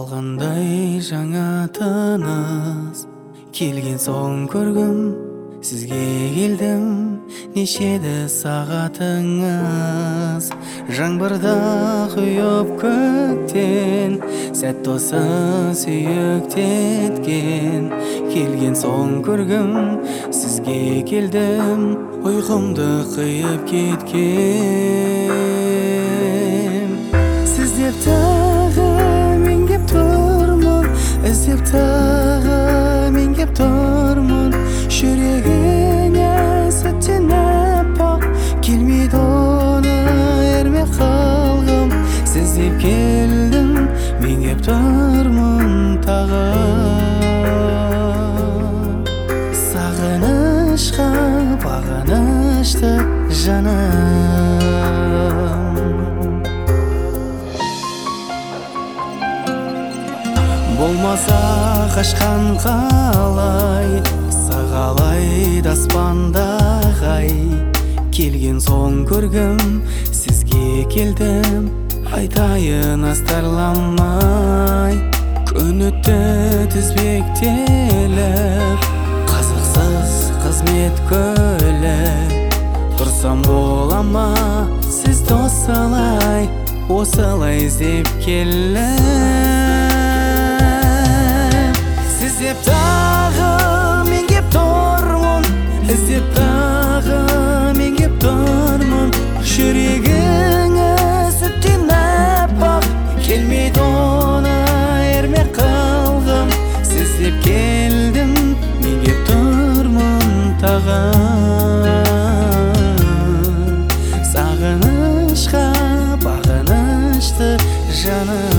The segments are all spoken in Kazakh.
Алғандай жаңа тыныс келген соң көргім, сізге келдім. Нешеді сағатыңыз, жаңбырда құйып көктен, сәт осы сүйіктеткен. Келген соң көргім, сізге келдім, ұйқымды қиып кеткем. Сіздеп тағы мен кеп тұрмын, іздеп тағы мен кеп тұрмын. Жүрегіңе сөттен аппақ, келмейді оны ермек қалғым. Сіздеп келдім, мен кеп тұрмын тағы. Сағынышқа бағынышты жаным. Болмаса қашқан қалай, сағалайды аспандағай. Келген соң көргім, сізге келдім, айтайын астарламай. Күн өтті тізбектеліп, қазықсыз қызмет көліп. Тұрсам бола ма сізді осылай іздеп келіп. Сіздеп тағы мен кеп тұрмын, іздеп тағы мен кеп тұрмын. Жүрегіңе сөттен аппақ, келмейді оны ермек қалғым. Сіздеп келдім, мен кеп тұрмын тағы. Сағынышқа бағынышты жаным.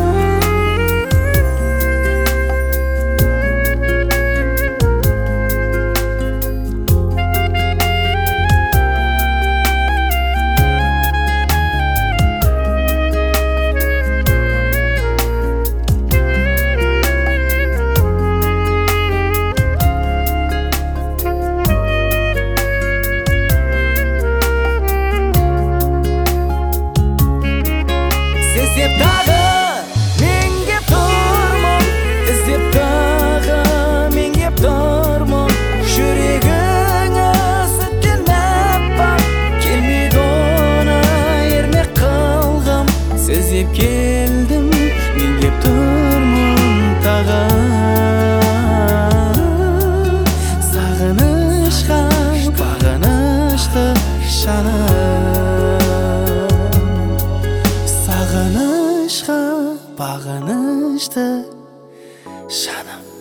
Іздеп тағы мен кеп тұрмын, іздеп тағы мен кеп тұрмын. Жүрегіңе сөттен аппақ, келмейді оны ермек қалғым. Сіздеп келдім, мен кеп тұрмын тағы. Сағынышқа бағынышты жаным. Сағынышқа бағынышты жаным.